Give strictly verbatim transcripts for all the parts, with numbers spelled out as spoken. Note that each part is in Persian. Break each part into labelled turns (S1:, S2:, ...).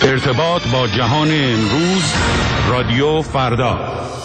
S1: ارتباط با جهان امروز، رادیو فردا.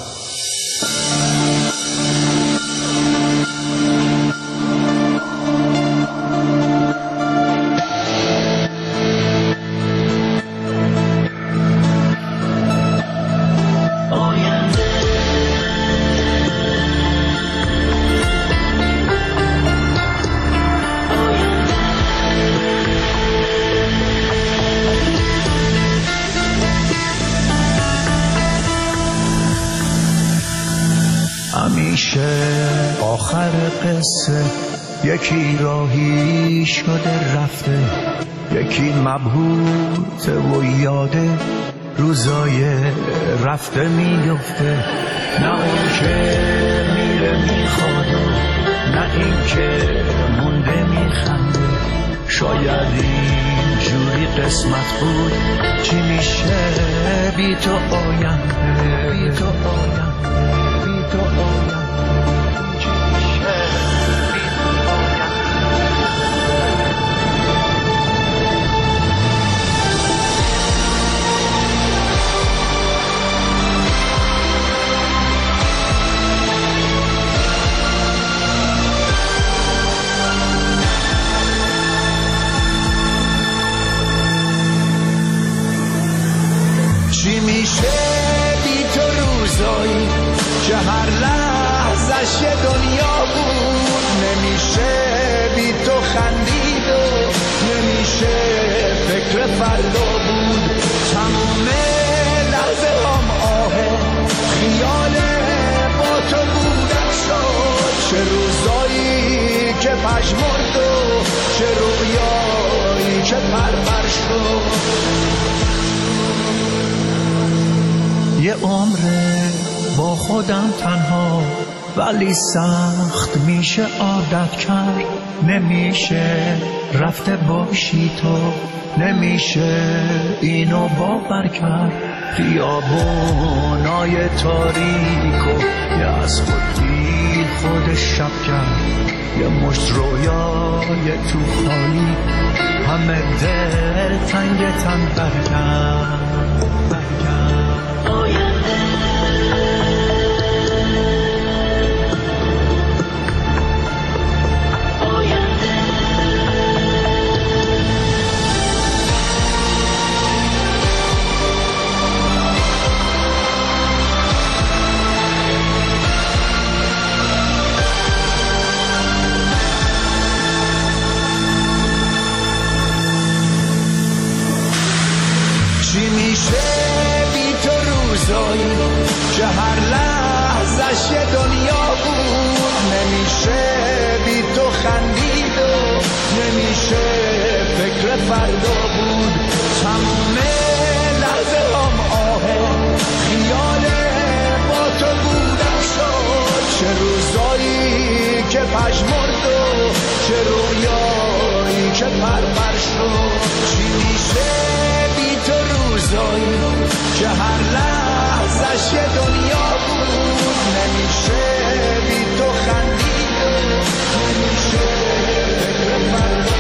S2: همیشه آخر قصه یکی راهی شده رفته، یکی مبهوت و یاده روزای رفته میفته. نه اون که میره میخواد، نه این که مونده میخنده. شاید این جوری قسمت بود، چی میشه بی تو آینده، بی تو آینده. تو آیم چی میشه بی تو آیم. چی میشه بی تو روزایی که هر لحظش یه دنیا بود. نمیشه بی تو خندید و نمیشه فکر فردا بود. تمام لحظه هم آه خیال با تو بودن شد. چه روزایی که پشمرد و چه رویایی که پرپر شد. یه عمره با خودم تنها، ولی سخت میشه عادت کرد. نمیشه رفته باشی تو، نمیشه اینو باور کرد. خیابونای تاریکو یه از خود بی خودش شب کرد. یه مشت رویای تو خالی همه دل تنگ تن برگرد برگرد. چی میشه بی تو روزایی که هر لحظش یه دنیا بود. نمیشه بی تو خندید و نمیشه فکر فردا بود. تمام لحظه هم آه خیال با تو بودن شد. چه روزایی که پشمرد و چه رویایی که پرپر شد. چی میشه تو روزایی که هر لحظش یه دنیا بود. نمیشه بی تو خندید و نمیشه فکر فردا.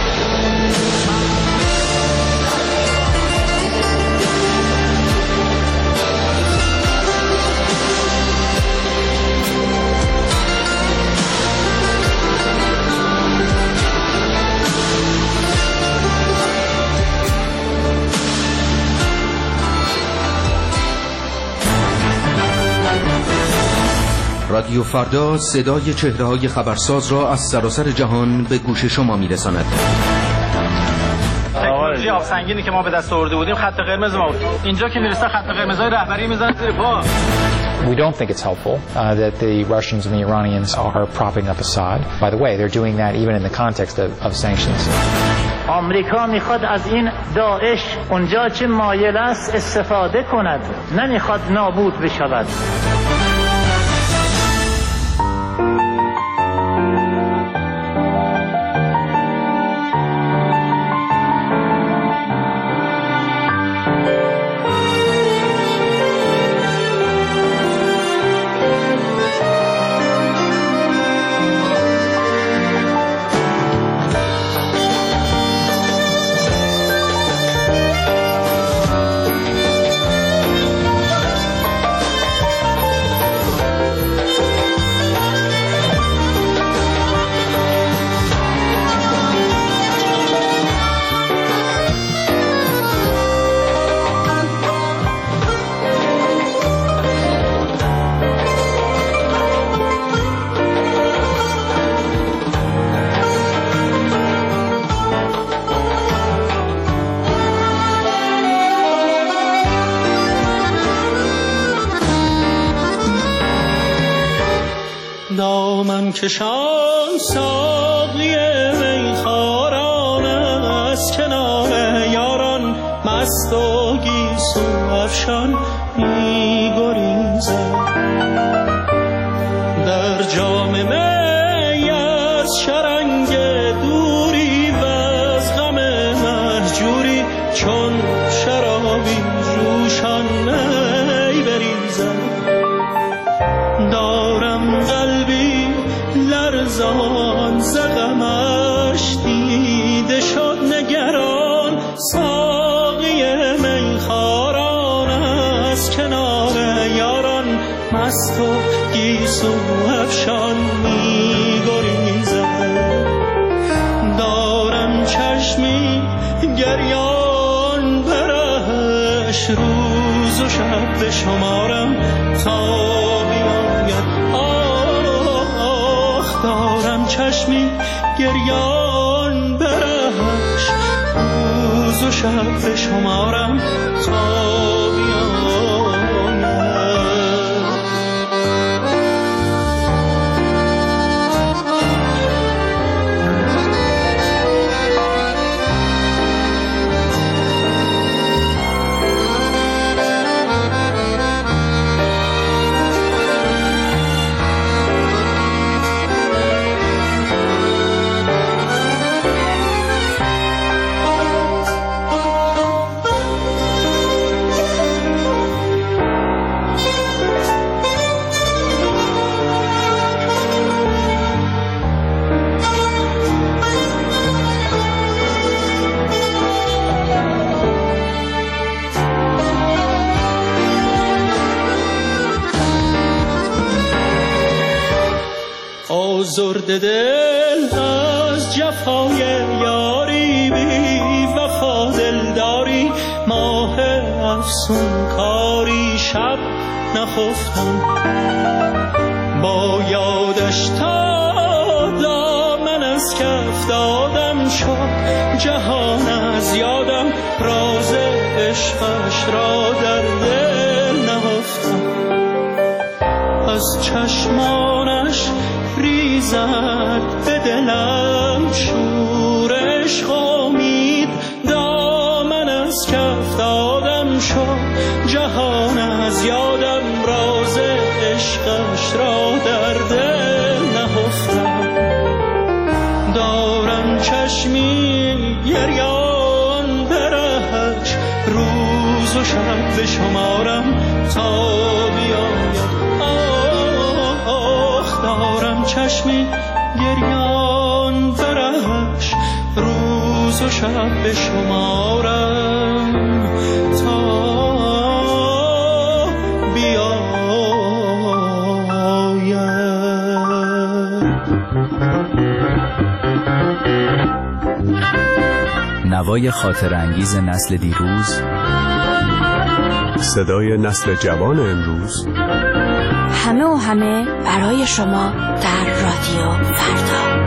S3: رادیو فردا صدای چهره‌های خبرساز را از سراسر جهان به گوش شما می‌رساند.
S4: تکنولوژی آب سنگینی که ما به دست آورده بودیم خط قرمز ما بود. اینجا که میرسه خط قرمزای رهبری میزنه زیر پا.
S5: We don't think it's helpful uh, that the Russians and the Iranians are propping up Assad. By the way, they're doing that even in the context of, of sanctions.
S6: آمریکا میخواد از این داعش اونجا چه مایل است استفاده کند، نمیخواد نابود بشود.
S7: کشان ساقی میخواران از کنار یاران مست و گیسو افشان می گریزد. در جام می از شرنگ دوری و از غم مهجوری چون شرابی جوشان می بریزد. دارم قلبی لرزان ز غمش دیده شد نگران ساقی میخواران از کنار یاران مست و گیسو افشان می گریزد. دارم چشمی گریان برهش روز و شب به شمارم تا بیاید. آخ دارم چشمی گریان برهش روز و شب به شمارم تا آزرده دل از جفای یاری بی وفا دلداری ماه افسون کاری شب نخفتم با یادش تا دامن از کف دادم شد جهان از یادم راز عشقش را در دل نهفتم. از چشمانش ریزد به دلم شور عشق امید دامن از کف دادم شد جهان از یادم راز عشقش را در دل نهفتم. دارم چشمی گریان برهش روز و شب به شمارم تا بیاید. آخ دارم چشمی گریان برهش روز و شب به شمارم تا
S8: نوای خاطر انگیز نسل دیروز،
S9: صدای نسل جوان امروز،
S10: همه و همه برای شما در رادیو فردا.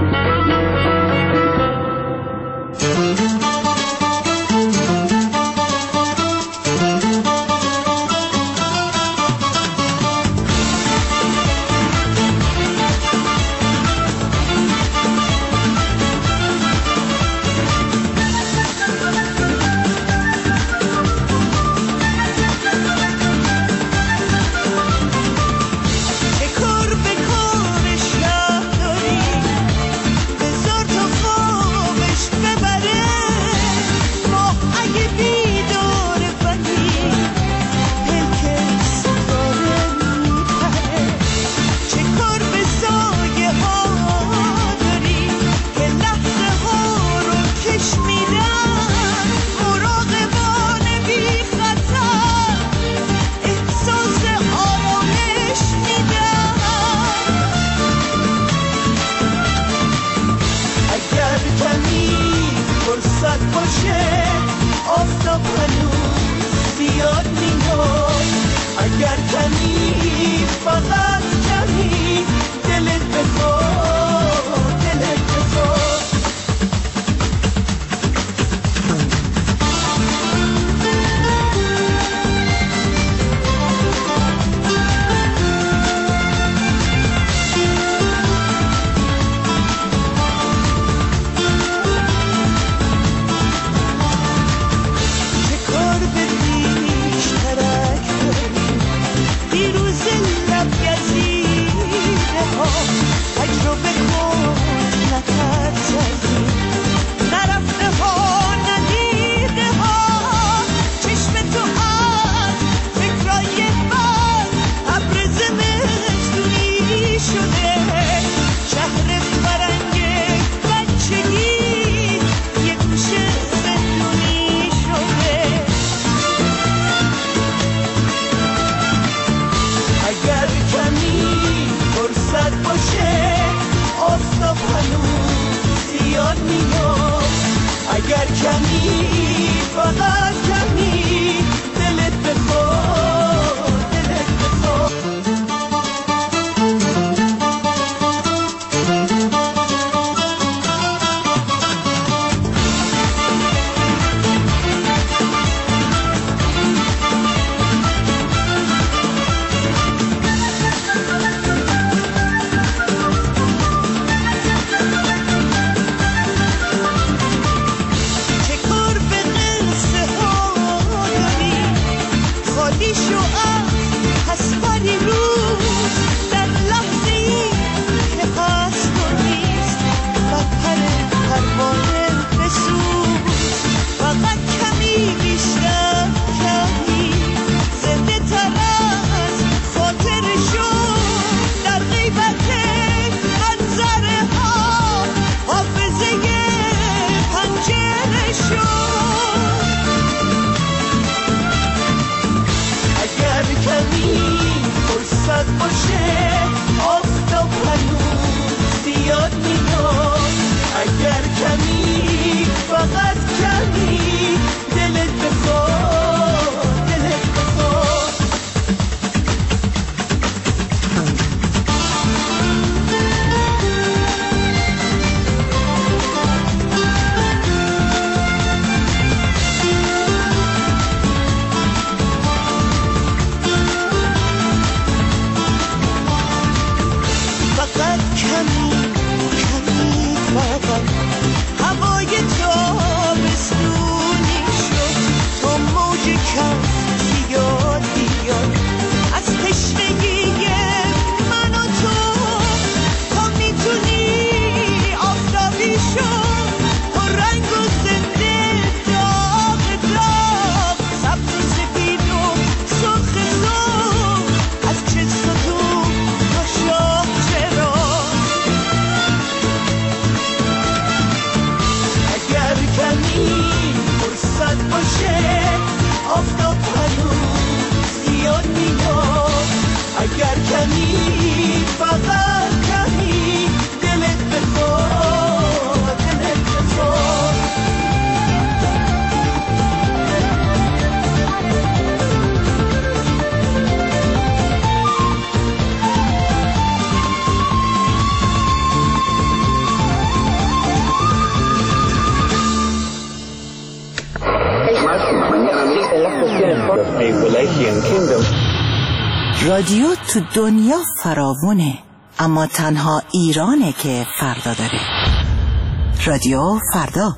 S11: رادیو تو دنیا فراوونه، اما تنها ایرانه که فردا داره. رادیو فردا.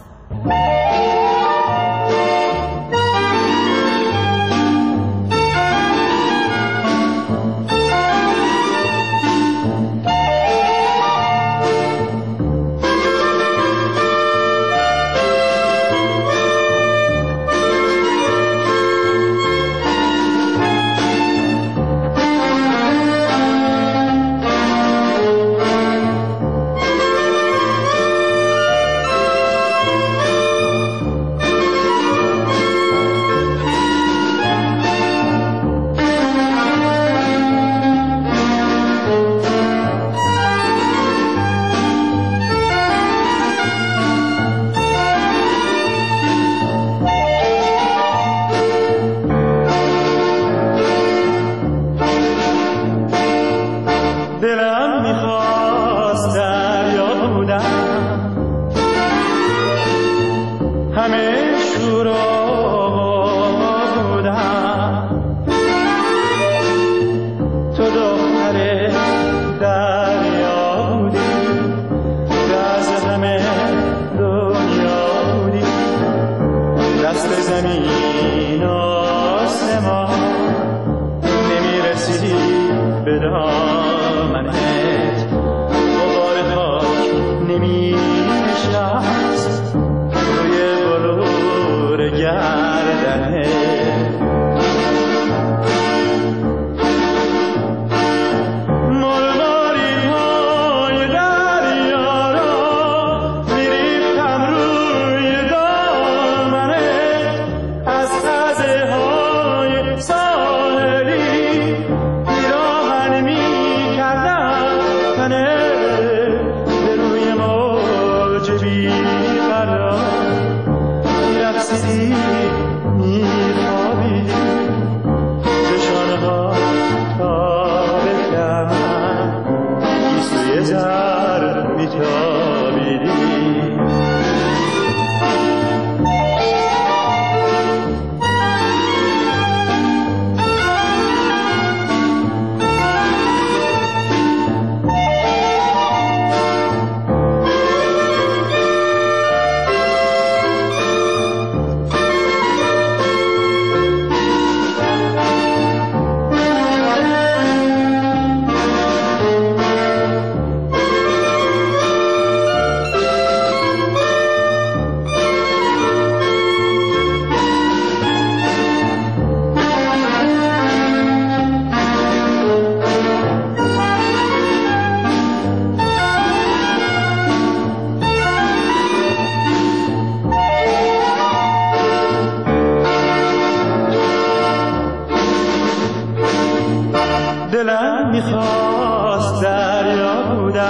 S7: دلم میخواست دریا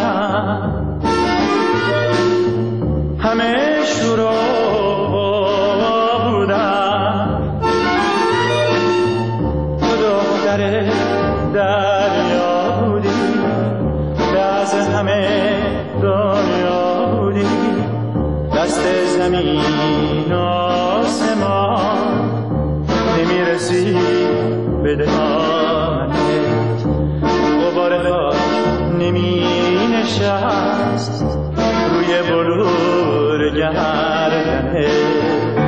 S7: بودم، همه شورا بودم، تو دختر دریا بودی، راز همه دنیا بودی، دست زمین آسمان نمیرسی به دهانت، غبار خاک نمی نشست روی بلور گردنت.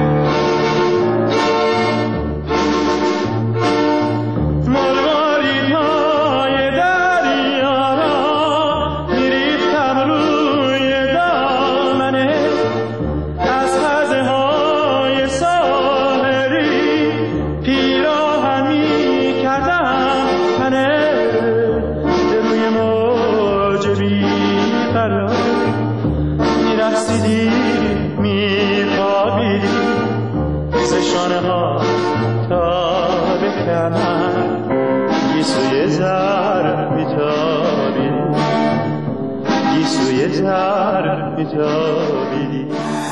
S7: گیسوی زر میتابیدی، گیسوی زر میتابیدی.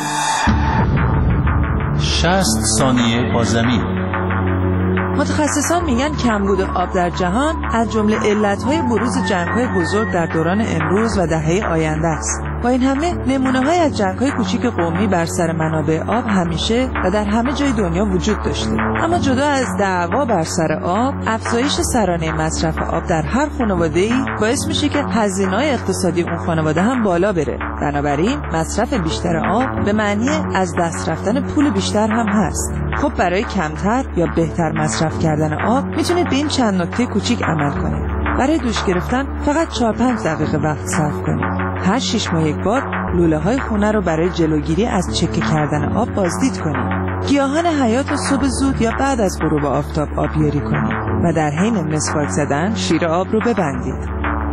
S12: شصت ثانیه با زمین.
S13: متخصصان میگن کمبود آب در جهان از جمله علتهای بروز جنگ‌های بزرگ در دوران امروز و دهه آینده است. با این همه نمونه‌های از جنگ‌های کوچیک قومی بر سر منابع آب همیشه و در همه جای دنیا وجود داشته. اما جدا از دعوا بر سر آب، افزایش سرانه مصرف آب در هر خانواده‌ای باعث میشه که هزینه‌های اقتصادی اون خانواده هم بالا بره. بنابراین مصرف بیشتر آب به معنی از دست رفتن پول بیشتر هم هست. خب برای کمتر یا بهتر مصرف کردن آب میتونید به این چند نکته کوچیک عمل کنید. برای دوش گرفتن فقط چهار پنج دقیقه وقت صرف کنید. هر شش ماه یک بار لوله های خونه رو برای جلوگیری از چکه کردن آب بازدید کنید. گیاهان حیات رو صبح زود یا بعد از غروب آفتاب آبیاری کنید و در حین مسواک زدن شیر آب رو ببندید.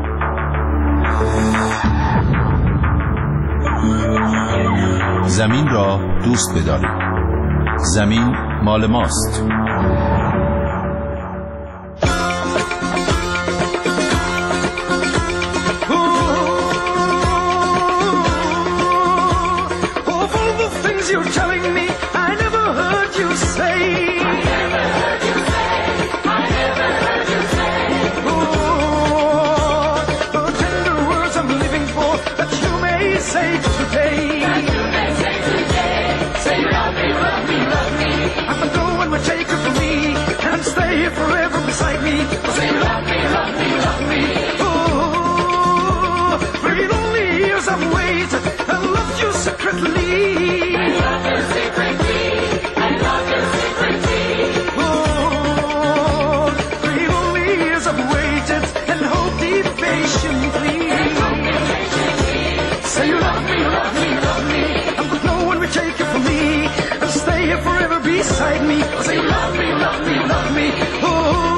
S12: زمین را دوست بدارید. زمین مال ماست.
S2: You're telling me I never heard you say. I never heard you say. I never heard you say. Oh, the tender words I'm living for that you may say today. That you may say today. Say love me, love me, love me. I'm the one would take her from me and stay here forever beside me. Say love me, love me, love me. Oh, three lonely years I've waited and loved you secretly. Beside me, say love me, love me, love me. Oh.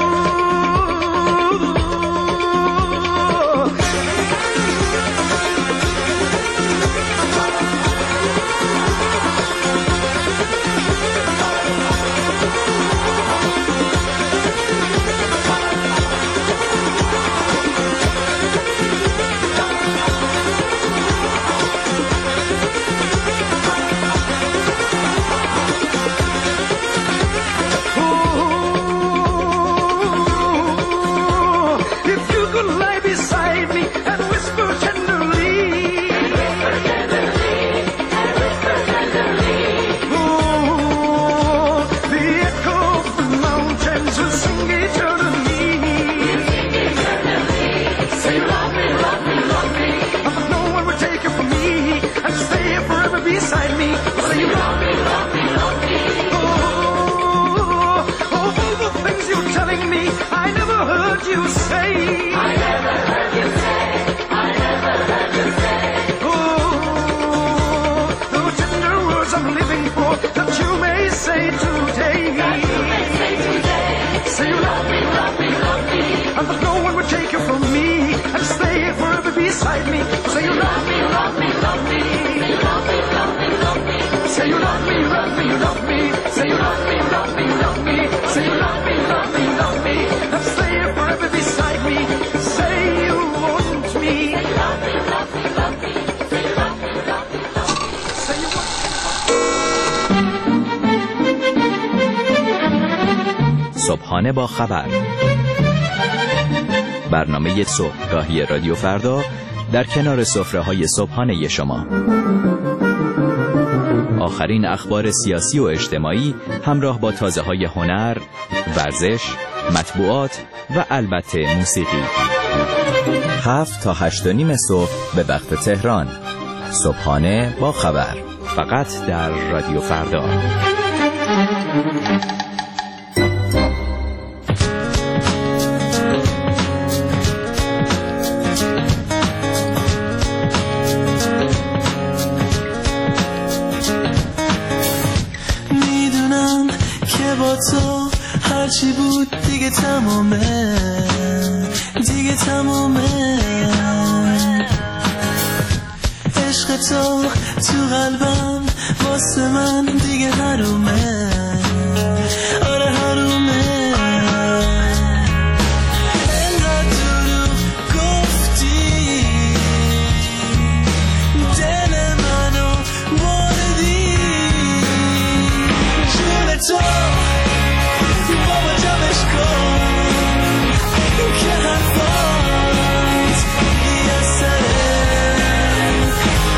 S8: صبحانه با خبر، برنامه صبحگاهی رادیو فردا در کنار سفره‌های صبحانه شما. آخرین اخبار سیاسی و اجتماعی همراه با تازه‌های هنر، ورزش، مطبوعات و البته موسیقی. هفت تا هشت و نیم صبح به وقت تهران. صبحانه با خبر، فقط در رادیو فردا.
S14: تو هرچی بود دیگه تمومه، دیگه تمومه. عشق تو تو قلبم واسه من دیگه حرومه، آره حرومه. انقدر دروغ گفتی دل منو بردی، جون تو بابا جمعش کن که حرفات یه سره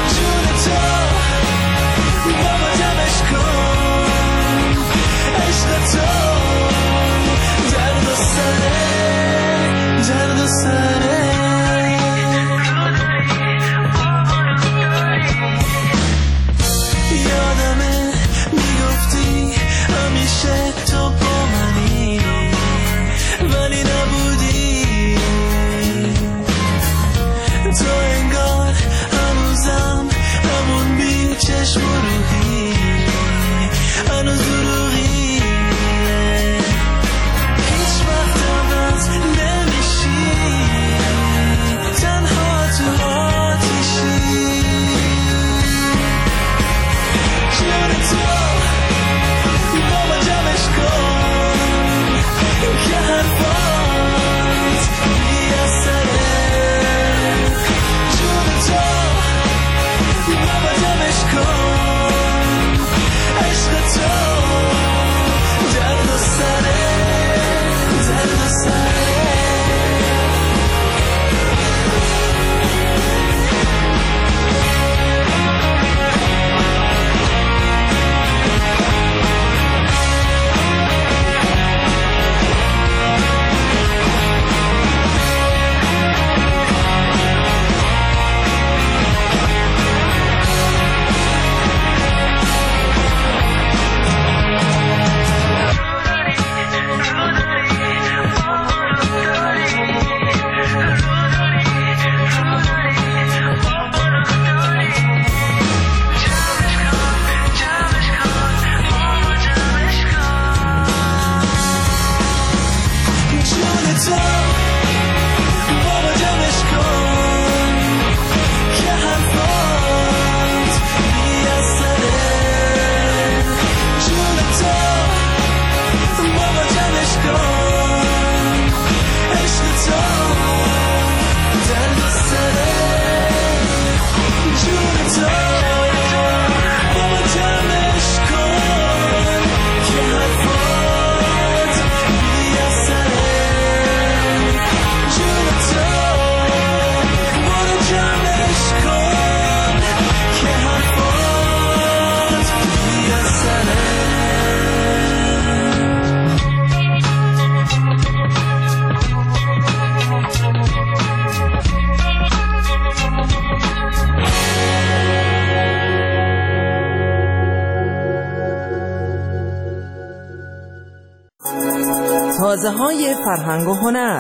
S13: تازه های فرهنگ و هنر.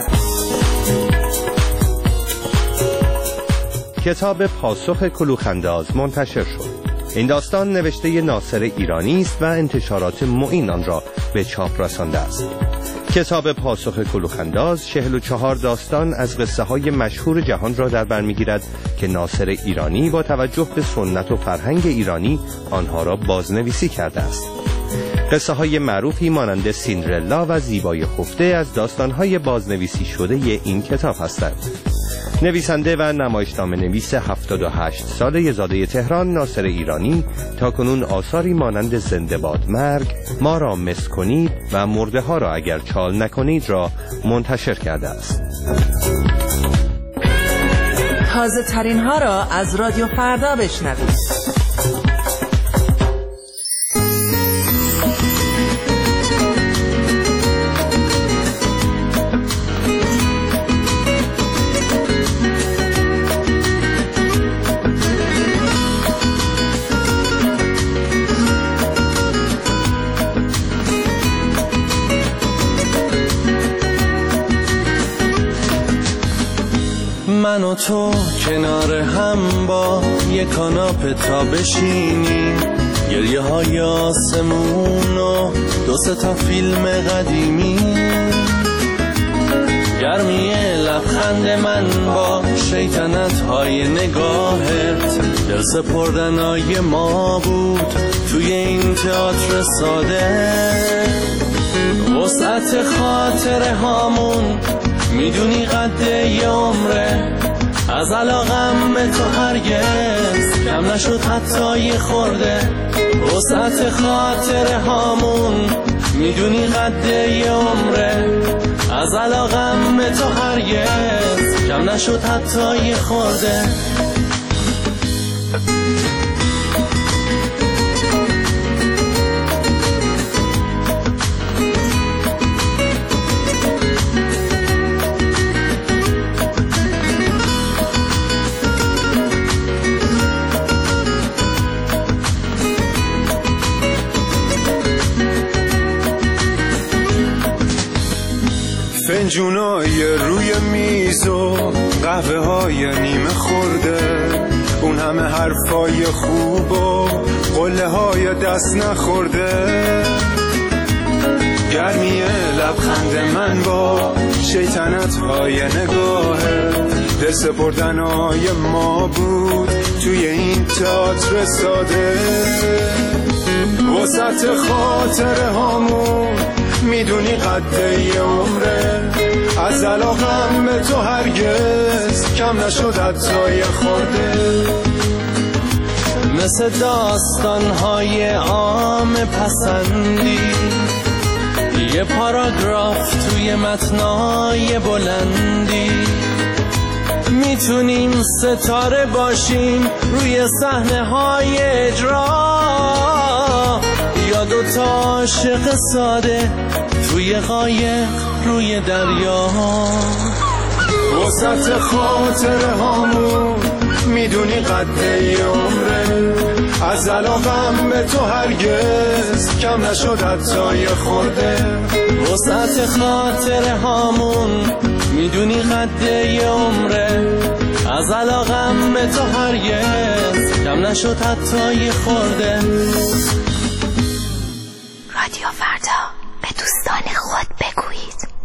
S15: کتاب پاسخ کلوخ‌انداز منتشر شد. این داستان نوشته ناصر ایرانی است و انتشارات معین آن را به چاپ رسانده است. کتاب پاسخ کلوخ‌انداز چهل و چهار داستان از قصه های مشهور جهان را در بر می‌گیرد که ناصر ایرانی با توجه به سنت و فرهنگ ایرانی آنها را بازنویسی کرده است. قصه های معروفی مانند سیندرلا و زیبای خفته از داستان های بازنویسی شده این کتاب هستند. نویسنده و نمایشنامه نویس هفتاد و هشت ساله زاده تهران ناصر ایرانی تاکنون آثاری مانند زنده باد مرگ، ما را مس کنید و مرده ها را اگر چال نکنید را منتشر کرده است.
S13: تازه ترین ها را از رادیو فردا بشنوید.
S14: من و تو کنار هم با یک کاناپه تا بشینیم، گریه های آسمون و دو سه تا فیلم قدیمی، گرمی لبخند من با شیطنت های نگاهت، دل سپردنای ما بود توی این تئاتر ساده، وسعت خاطره هامون میدونی قد یه عمره، از علاقم به تو هرگز کم نشد حتی یه خورده، وسعت خاطره هامون میدونی قد یه عمره، از علاقم به تو هرگز کم نشد حتی یه خورده.
S16: فنجونای روی میز و قهوه های نیمه خورده، اون همه حرفای خوب و قله های دست نخورده، گرمی لبخند من با شیطنت های نگاهه، دل سپردنای ما بود توی این تئاتر ساده، وسط خاطره هامون میدونی قد یه عمره، از علاقم به تو هرگز کم نشد حتی یه خورده،
S14: مثل داستان‌های عام پسندی، یه پاراگراف توی متنای بلندی، میتونیم ستاره باشیم روی صحنه‌های اجرا، یا دوتا عاشق ساده توی قایق روی دریا،
S16: وسط خاطره هامون میدونی قد یه عمره، از علاقم به تو هرگز کم نشد حتی یه خورده،
S14: وسط خاطره هامون میدونی قد یه عمره، از علاقم به تو هرگز کم نشد حتی یه خورده.
S10: رادیو فردا، به دوستان خود بگویید.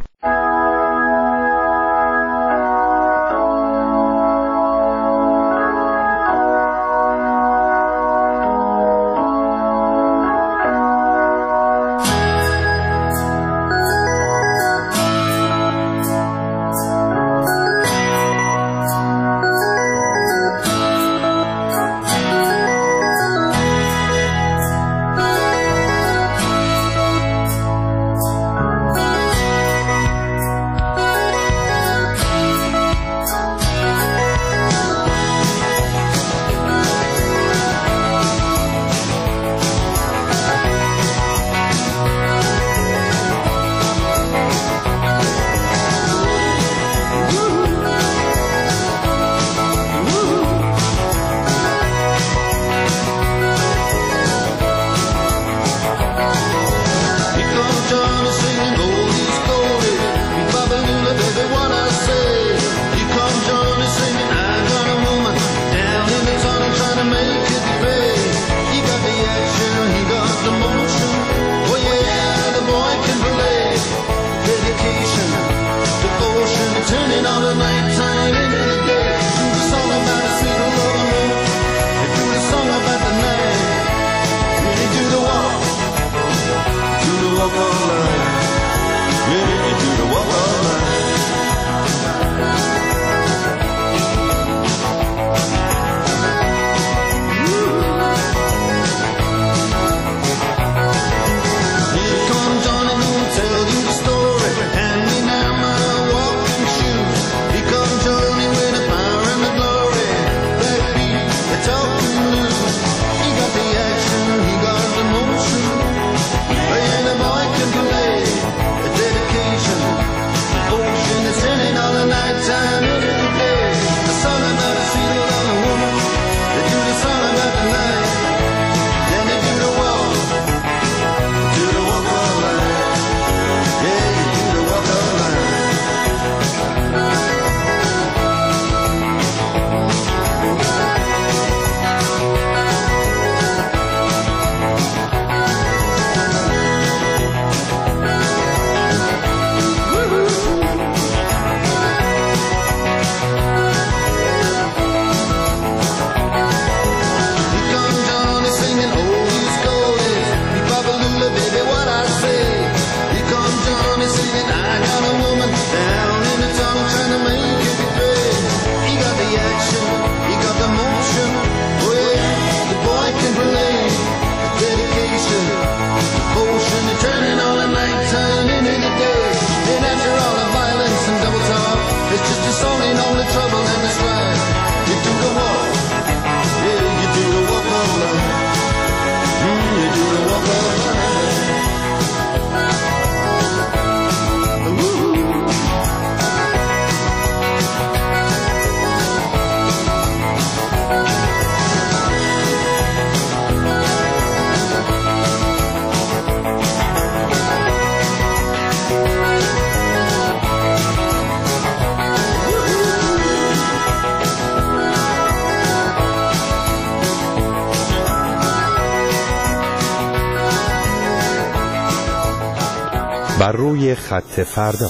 S15: بر روی خط فردا.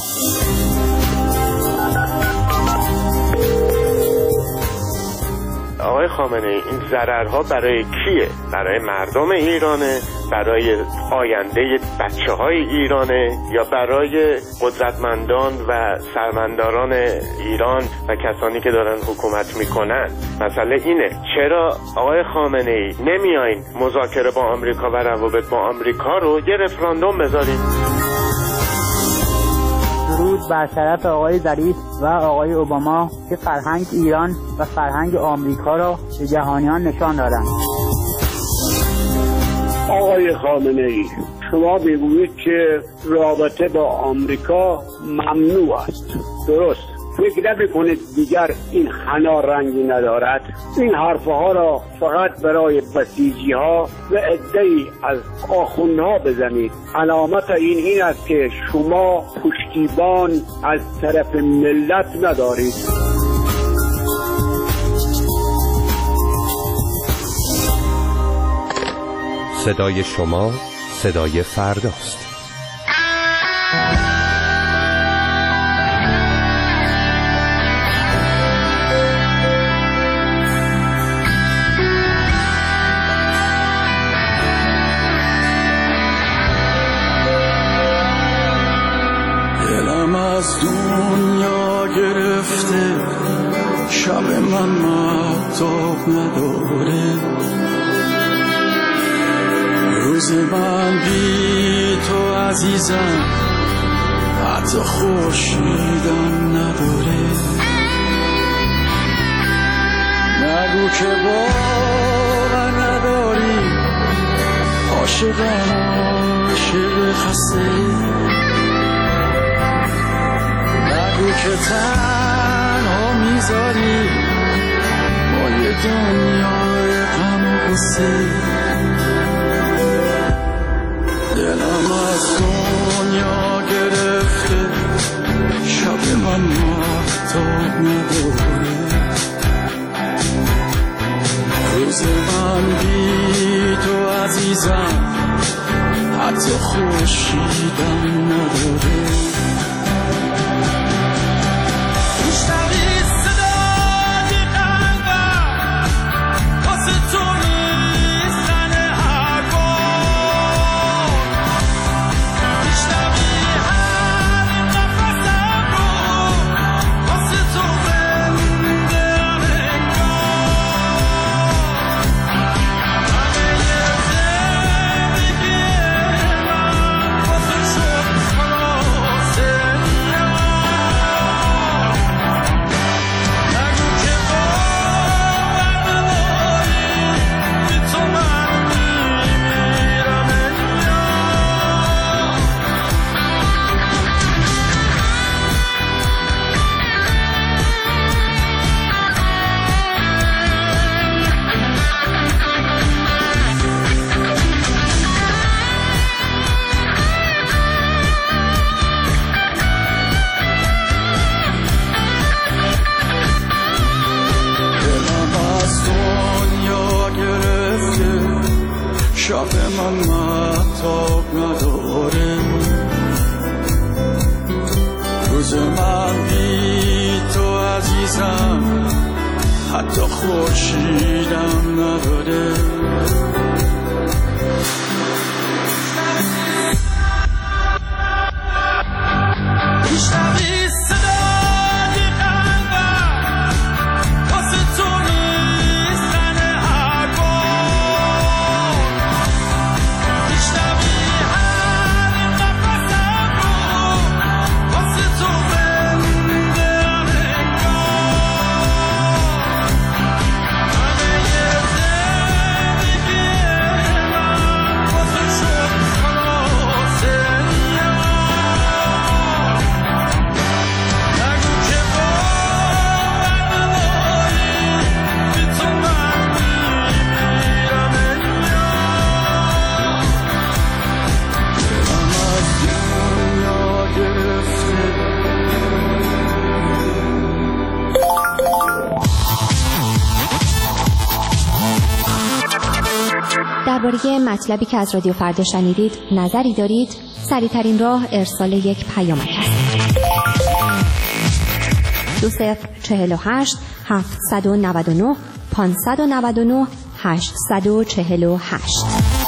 S17: آقای خامنه ای، این ضررها برای کیه؟ برای مردم ایرانه؟ برای آینده بچه های ایرانه؟ یا برای قدرتمندان و سرمنداران ایران و کسانی که دارن حکومت میکنن؟ مسئله اینه چرا آقای خامنه ای نمیایین مذاکره با آمریکا و روابط با آمریکا رو یه رفراندوم بذارید؟
S18: درود بر شرف آقای ظریف و آقای اوباما که فرهنگ ایران و فرهنگ آمریکا را به جهانیان نشان دادند.
S19: آقای خامنه ای، شما میگویید که رابطه با آمریکا ممنوع است. درست؟ فکر نمی‌کنید دیگر این حنا رنگی ندارد؟ این حرفها را فقط برای بسیجی ها و عده‌ای از آخوندها بزنید. علامت این این است که شما پشتیبان از طرف ملت ندارید.
S15: صدای شما صدای فرداست.
S14: دلم از دنیا گرفته، شب من مهتاب نداره، روز من بی تو عزیزم حتی خورشیدم نداره. نگو که باور نداری، عاشقم عاشق خسته. نگو که تنها میذاری با یه دنیای غم و غصه. دلم از دنیا گرفته، شب من مهتاب نداره، روز من بی تو عزیزم حتی خورشیدم نداره. شب من مهتاب نداره، روز من بی تو عزیزم حتی خورشیدم نداره.
S20: درباره مطلبی که از رادیو فردا شنیدید نظری دارید؟ سریع‌ترین راه ارسال یک پیامک است. دو صفر چهل و هشت هفتصد و نود و نه پانصد و نود و نه هشتصد و چهل و هشت.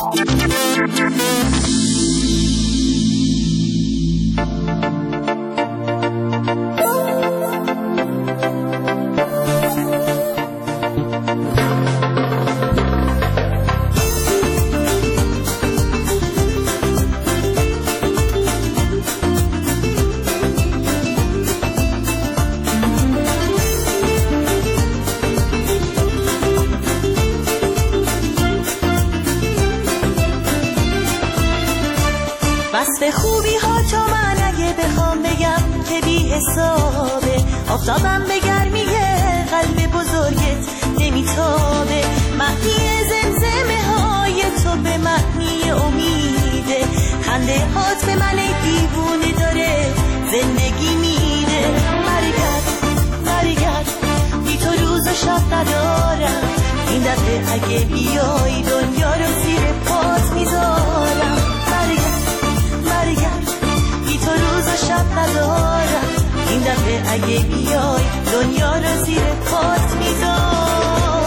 S21: وصف خوبی ها تا من اگه بخوام بگم که بی حسابه، آفتابم به گرمی قلب بزرگت نمیتابه، معنی زمزمه های تو به معنی امیده، خنده هات به من دیوونه داره زندگی میده. برگرد برگرد بی تو روز و شب ندارم، این دفعه اگه بیای دنیا رو زیر پات میذارم. برگرد بی تو روز و شب ندارم، این دفعه اگه بیای دنیا رو زیر پات میذارم.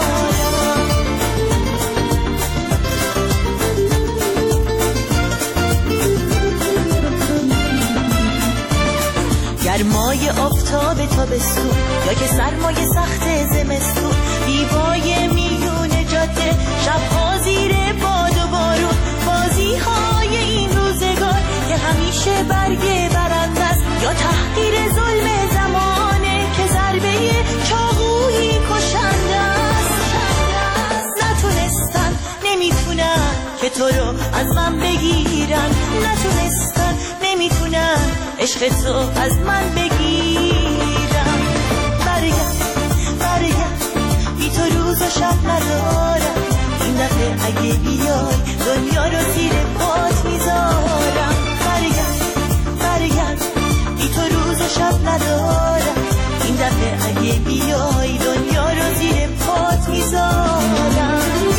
S21: گرمای آفتاب تابستون یا که سرمای سخت زمستون، دیوای میون جاده شبها زیر باد و بارون، بازی های این روزگار که همیشه برگ برنده است یا تحقیر ظلم زمانه که ضربه چاقویی کشنده است. نتونستن نمیتونن که تو رو از من بگیرن، نتونستن نمیتونن عشق تو از من بگیرن. برگرد برگرد بی تو روز و شب ندارم، این دفعه اگه بیای دنیا رو زیر پات میذارم. برگرد برگرد بی تو روز و شب ندارم، این دفعه اگه بیای دنیا رو زیر پات میذارم.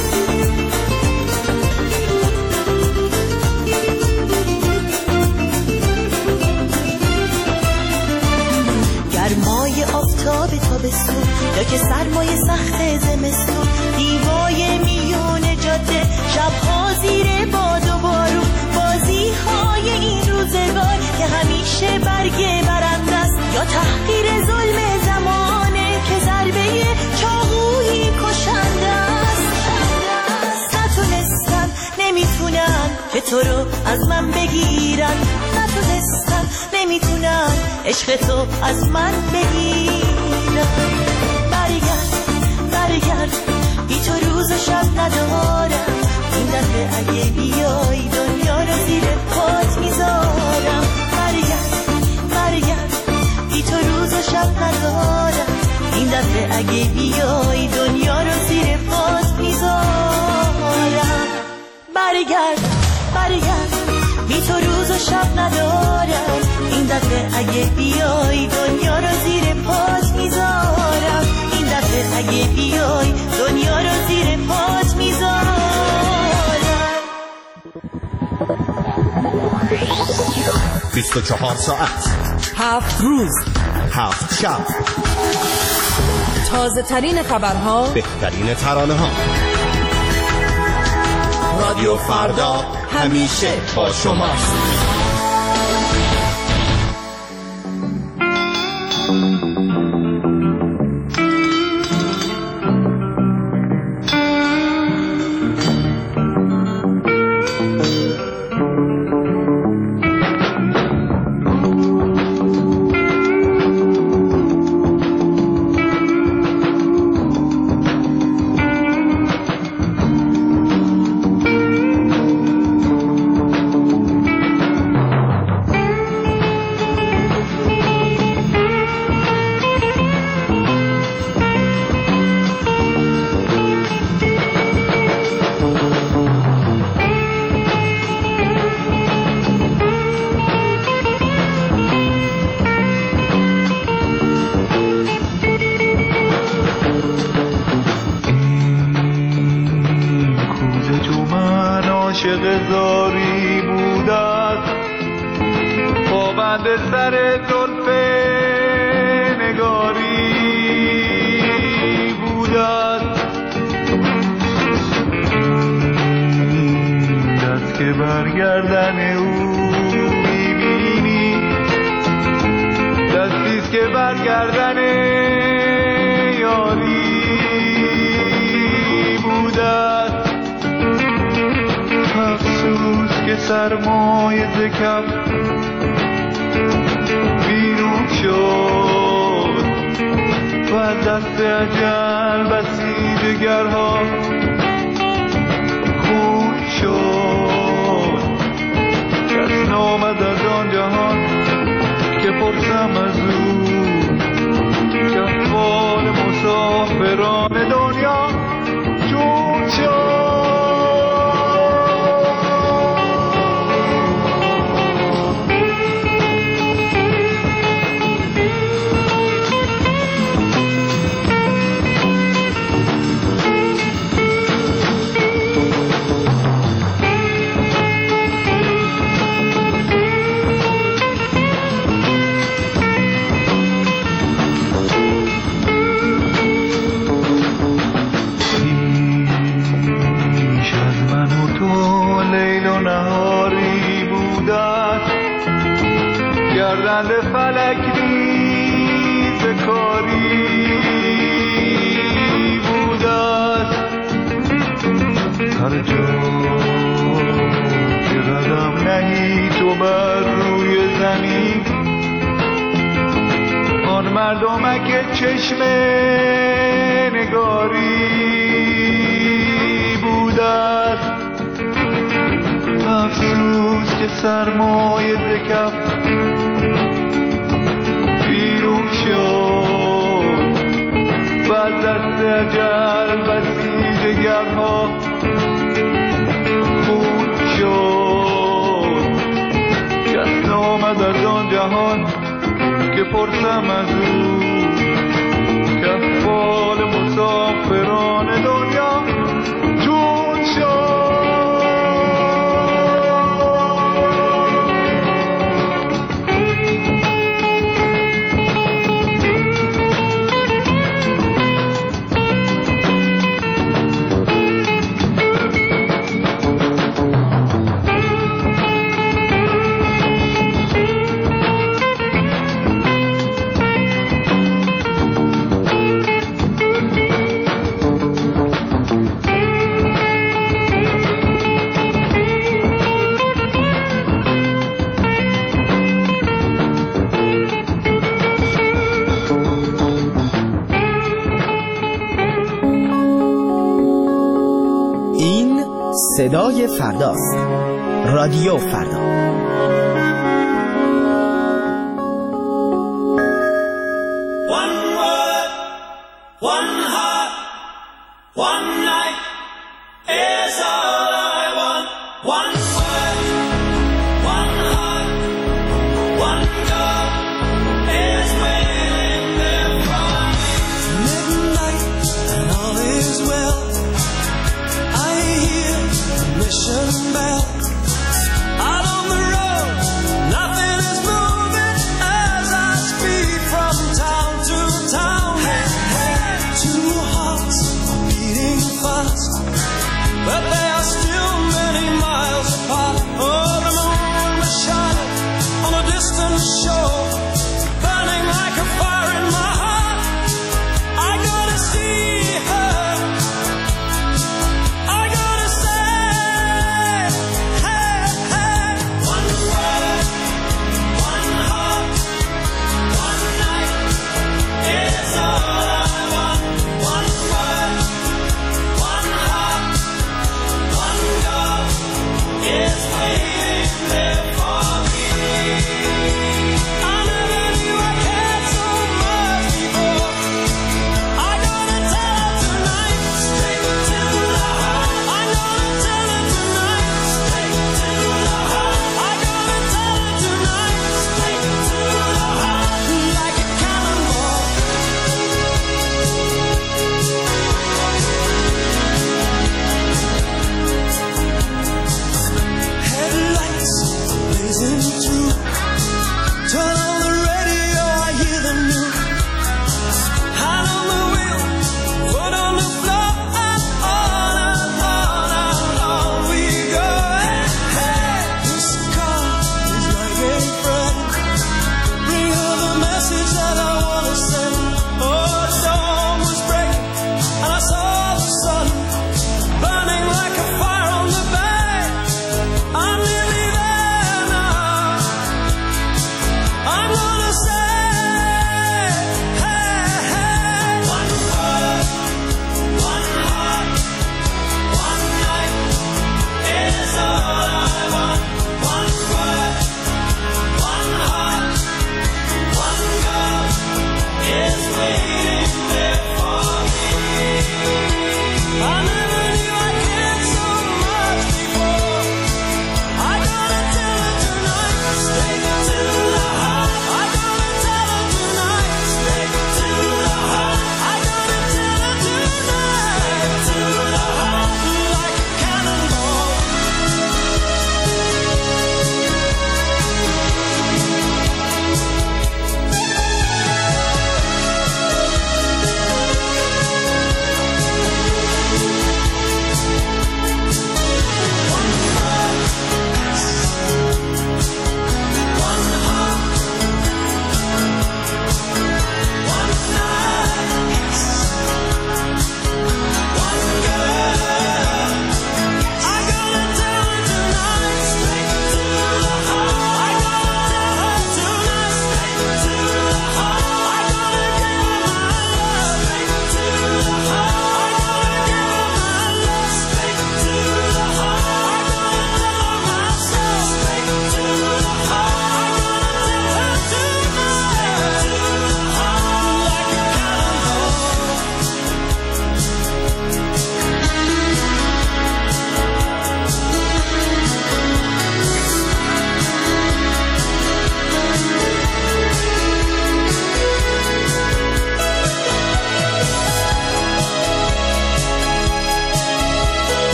S21: گرمای آفتاب تابستون یا که سرمای سخت زمستون، دیوای میون جاده شبها زیر باد و بارون، بازی های این روزگار که همیشه برگ برنده است یا تحقیر ظلم زمانه که ضربه چاقویی کشنده است. نتونستن نمیتونن که تو رو از من بگیرن، نتونستن نمیتونن عشق تو از من بگیرن. برگرد برگرد بی تو روز و شب ندارم، این دفعه اگه بیای دنیا رو زیر پات میذارم. برگرد برگرد بی تو روز و شب ندارم، این دفعه اگه بیای دنیا رو زیر پات میذارم. برگرد برگرد بی تو روز و شب ندارم، این دفعه اگه بیای دنیا رو زیر پات میذارم. این دفعه اگه بیای دنیا رو زیر پات میذارم.
S22: بیست و چهار ساعت،
S13: هفت روز،
S22: هفت شب،
S13: تازه ترین خبرها،
S22: بهترین ترانه ها. رادیو فردا همیشه با شماست.
S2: بلند سر زلف نگاری بودت، دست که برگردن او میبینی، دستیست که برگردن یاری بودت. افسوس که سرمایه ز کف بیرون شد و دست اجل بسی دگرها خون شد. کس نامد از آن جهان که پرسم از او که احوال مسافران دنیا چون شد. گردن فلک ریز کاری بودت. هر جا که قدم نهی تو بر روی زمین، آن مردمک چشم نگاری بودت. افسوس که سرمایه ز کف بیرون شد و دست اجل بسی دگرها خون شد. کس نامد از آن جهان که پرسم از او که احوال مسافران دنیا چون شد.
S1: صدای فرداست. رادیو فردا.
S2: One word, one heart, one night is all I want. One word, one heart, one door is waiting there for me. Midnight and all is well. I hear the mission bell. Out on the road, nothing is moving as I speed from town to town. Hey, hey. Two hearts are beating fast, but they are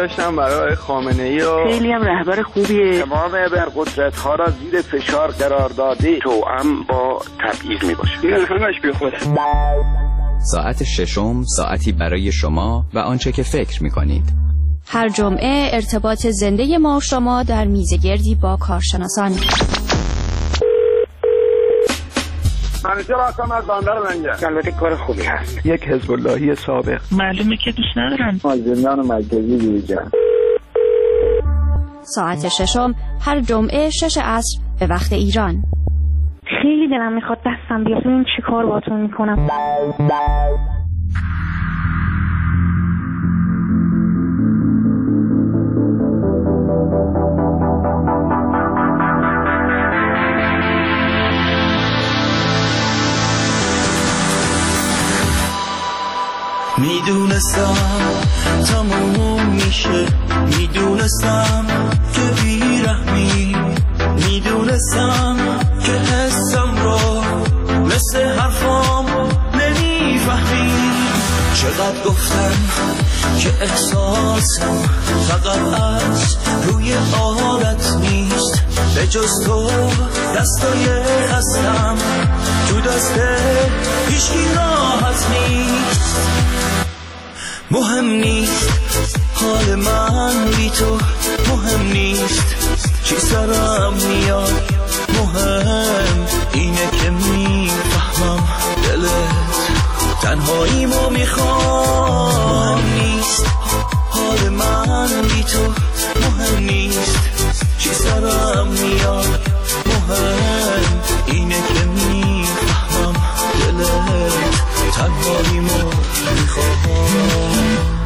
S3: داشتم برای خامنه‌ای و
S18: خیلی هم رهبر خوبیه.
S19: تمام ابرقدرت‌ها را زیر فشار قرار داده، توأم با تبعیض میباشه. این همش بیخوده.
S8: ساعت ششم ساعتی برای شما و آنچه که فکر می‌کنید.
S20: هر جمعه ارتباط زنده ما و شما در میزگردی با کارشناسان.
S19: منیجر آسام از باندر لنگه. البته کار خوبی هست.
S3: یک حزب اللهی سابق.
S18: معلومه که دوست ندارن.
S19: زندان مرکزی دیجان.
S20: ساعت ششم هر جمعه شش عصر به وقت ایران.
S4: خیلی دلم میخواد دستم بیاد ببین چی کار باهاتون میکنم.
S14: میدونستم تموم میشه، میدونستم که بیرحمی، میدونستم که حسم رو مثل حرفام نمیفهمی. چقدر گفتم که احساسم فقط از روی عادت نیست، به جز تو دستای خستم تو دست هیچکی راحت نیست. مهم نیست حال من بی تو، مهم نیست چی سرم میاد، مهم اینه که میفهمم دلت تنهاییمو میخوام. مهم نیست حال من بی تو، مهم نیست چی سرم میاد، مهم اینه که میفهمم دلت تنهاییمو میخوام.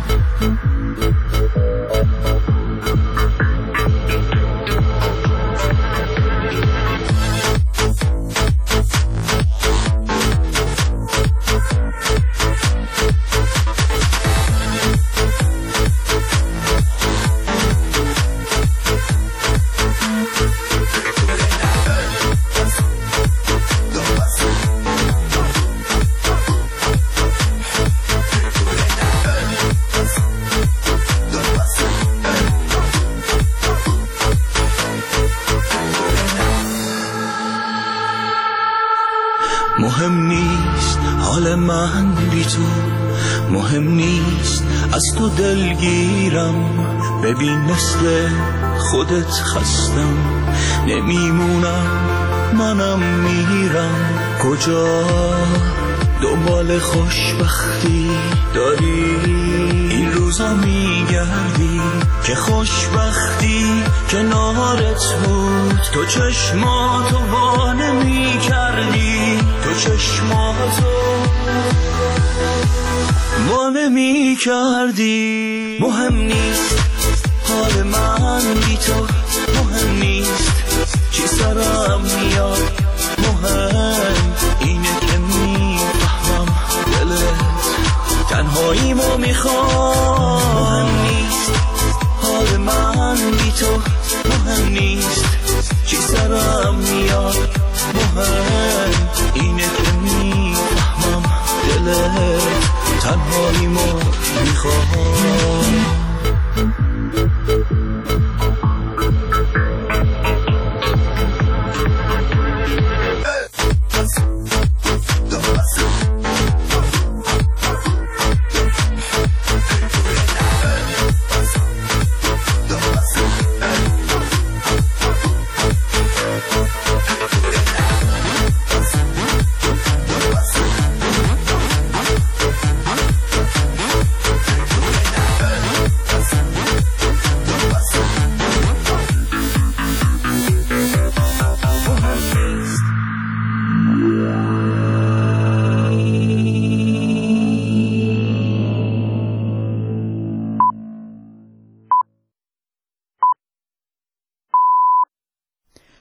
S14: مهم نیست حال من بی تو، مهم نیست از تو دلگیرم. ببین مثل خودت خستم نمیمونم، منم میرم. کجا دنبال خوشبختی داری این روزا میگردی که خوشبختی کنارت بود. تو چشماتو وا نمی‌کردی، تو چشماتو وا نمی‌کردی. مهم نیست حال من بی تو، مهم نیست